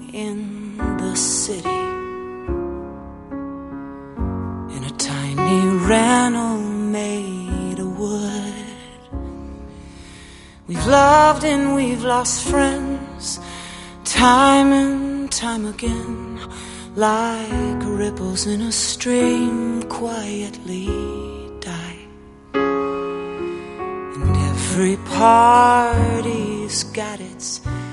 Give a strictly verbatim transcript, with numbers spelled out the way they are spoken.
in the city, in a tiny rental made of wood. We've loved and we've lost friends, time and time again, like ripples in a stream quietly die. And every party's got its